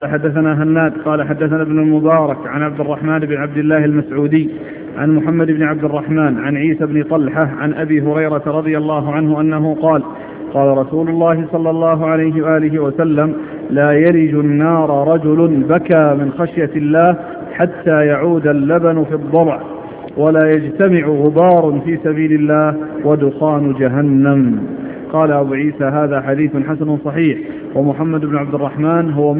حدثنا هناد قال حدثنا ابن المبارك عن عبد الرحمن بن عبد الله المسعودي عن محمد بن عبد الرحمن عن عيسى بن طلحة عن أبي هريرة رضي الله عنه أنه قال قال رسول الله صلى الله عليه وآله وسلم: لا يلج النار رجل بكى من خشية الله حتى يعود اللبن في الضرع، ولا يجتمع غبار في سبيل الله ودخان جهنم. قال أبو عيسى: هذا حديث حسن صحيح. ومحمد بن عبد الرحمن هو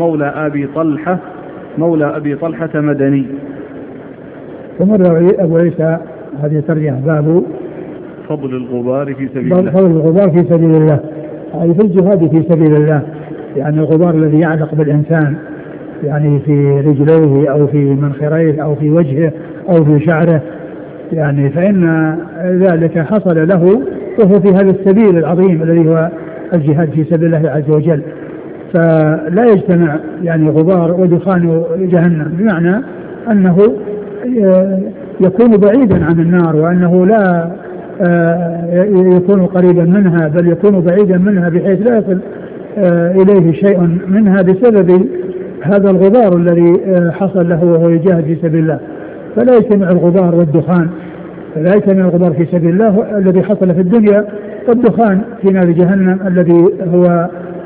مولى أبي طلحة مدني. ومر أبو عيسى هذه ترجمة باب فضل الغبار في سبيل الله. فضل الغبار في سبيل الله، أي في الجهاد في سبيل الله، يعني الغبار الذي يعلق بالإنسان يعني في رجليه أو في منخريه أو في وجهه أو في شعره، يعني فإن ذلك حصل له وهو في هذا السبيل العظيم الذي هو الجهاد في سبيل الله عز وجل. فلا يجتمع يعني غبار ودخان جهنم، بمعنى أنه يكون بعيدا عن النار، وأنه لا يكون قريبا منها، بل يكون بعيدا منها بحيث لا يصل إليه شيء منها بسبب هذا الغبار الذي حصل له وهو يجاهد في سبيل الله. فلا يجتمع الغبار والدخان، فلا يجتمع الغبار في سبيل الله الذي حصل في الدنيا والدخان في نار جهنم الذي هو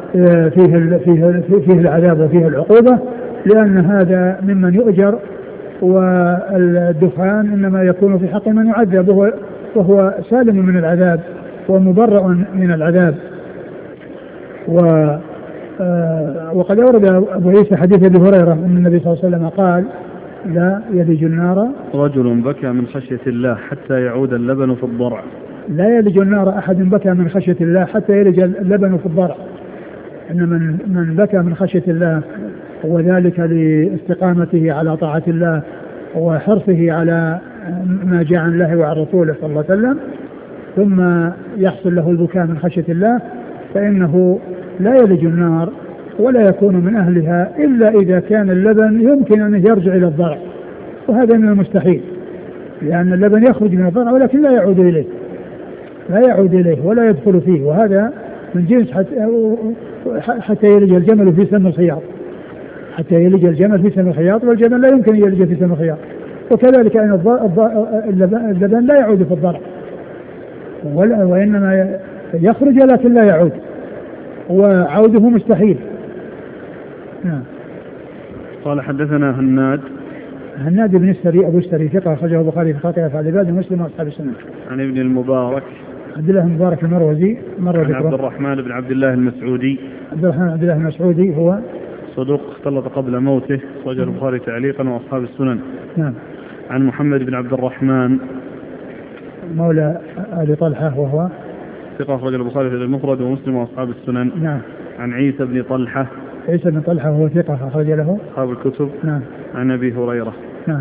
فيه العذاب وفيه العقوبة، لأن هذا ممن يؤجر، والدخان إنما يكون في حق من يعذب وهو سالم من العذاب ومبرأ من العذاب. وقد أورد أبو عيسى حديث أبي هريرة أن النبي صلى الله عليه وسلم قال: لا يلج النار رجل بكى من خشية الله حتى يعود اللبن في الضرع. لا يلج النار أحد بكى من خشية الله حتى يلج اللبن في الضرع. إن من بكى من خشية الله وذلك لاستقامته على طاعة الله وحرصه على ما جاء عن الله وعن رسوله صلى الله عليه وسلم، ثم يحصل له البكاء من خشية الله، فإنه لا يلج النار ولا يكون من أهلها إلا إذا كان اللبن يمكن أن يرجع إلى الضرع، وهذا من المستحيل، لأن اللبن يخرج من الضرع ولكن لا يعود إليه ولا يدخل فيه، وهذا من جنس حتى يلج الجمل في سم الخياط، حتى يلج الجمل في سم الخياط، والجمل لا يمكن يلج في سم الخياط. وكذلك أن اللبن لا يعود في الضرع، وإنما يخرج لكن لا يعود، وعوده مستحيل. قال حدثنا هناد بن السري أبو السري ثقة أخرجه البخاري في خاطئة أفعال العباد ومسلم وأصحاب السنة. عن ابن المبارك عبد الله المبارك المروزي مر ذكره. عن عبد الرحمن بن عبد الله المسعودي. عبد الرحمن بن عبد الله المسعودي هو صدوق اختلط قبل موته، أخرجه البخاري تعليقا وأصحاب السنن. نعم. عن محمد بن عبد الرحمن مولى آل طلحة وهو ثقة أخرجه البخاري في المفرد ومسلم وأصحاب السنن. نعم. عن عيسى بن طلحة وهو ثقة أخرج له أصحاب الكتب. نعم. عن أبي هريرة. نعم.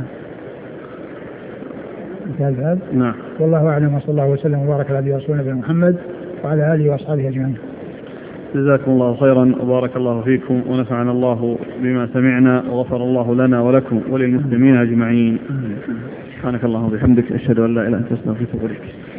انتهى الباب. نعم. والله أعلم، وصلى الله وسلم وبارك على نبينا ورسولنا محمد وعلى آله وأصحابه أجمعين. جزاكم الله خيرا وبارك الله فيكم ونفعنا الله بما سمعنا وغفر الله لنا ولكم وللمسلمين أجمعين. سبحانك اللهم وبحمدك، أشهد أن لا إله إلا أنت، أستغفرك وأتوب إليك.